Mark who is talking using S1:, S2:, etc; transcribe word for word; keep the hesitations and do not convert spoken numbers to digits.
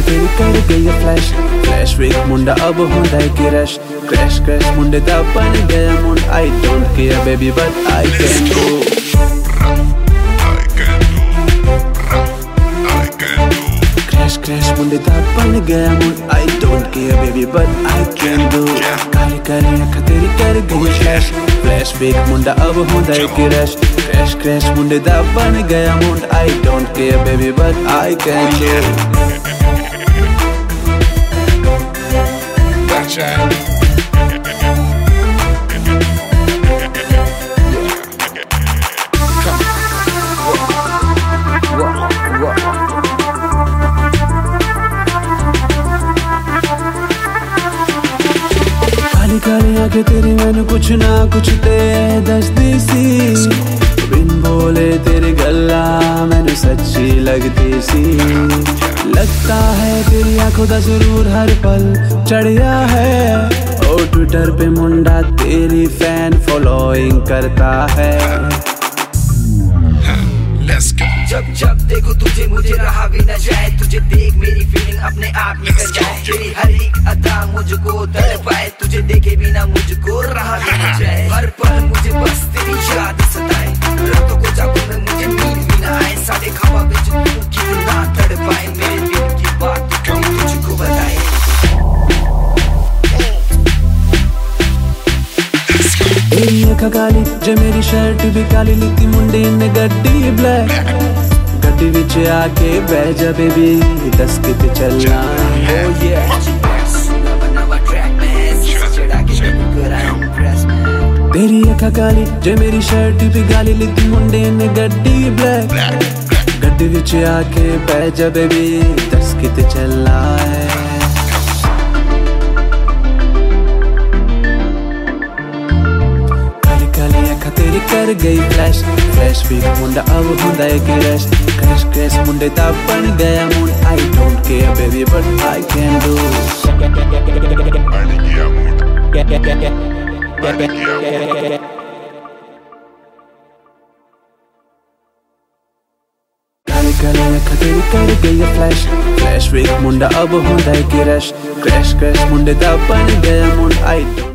S1: तेरी कर गई फ्लैश फ्लैश वीक मुंडा अब होंदा है कि रश क्रैश क्रैश मुंडे दा बन गया मुंड I don't care baby but I can do crash crash मुंडे दा बन गया मुंड I don't care baby but I can do काली काली अख तेरी कर गई फ्लैश फ्लैश वीक मुंडा अब होंदा है कि रश क्रैश क्रैश मुंडे दा बन गया मुंड I don't care baby but I can do काली काली आंखें तेरी मैंने कुछ ना कुछ ते दसदी सी बिन बोले तेरी गल्ला मैंने सच्ची लगती सी लगता है तेरी आंखों दा जरूर हर पल चढ़िया है ओ ट्विटर पे मुंडा तेरी फैन फॉलोइंग करता है
S2: जब जब देखो तुझे मुझे रहा भी न जाए तुझे देख मेरी फीलिंग अपने आप निकल जाए तेरी हर एक अदा मुझको तड़पाए तुझे देखे बिना मुझको रहा भी न जाए हर पल मुझे बस तेरी याद सताए रातों को जब में मुझे नींद भी न आए सारे ख्वाब में जो तू कितना तड़पाए मेरे दिल की बात कभी तुझको बताए
S1: तेरी अखा काली जे मेरी शर्ट भी काली लिखती मुंडे ने गड्डी ब्लैक गड्डी विच आके बह जा बेबी दस किते चलना oh yeah तेरी अखा काली जे मेरी शर्ट भी काली लिखती मुंडे ने गड्डी ब्लैक गड्डी विच आके बह जा बेबी दस किते चलना है तेरी कर गई फ्लैश फ्लैश भी मुंडा अब होंदा है कि रश क्रैश क्रैश मुंडे दा बन गया मुंड I don't care baby but I can do काली काली अख तेरी कर गई फ्लैश फ्लैश भी मुंडा अब होंदा है कि रश क्रैश क्रैश मुंडे दा बन गया मुंड आई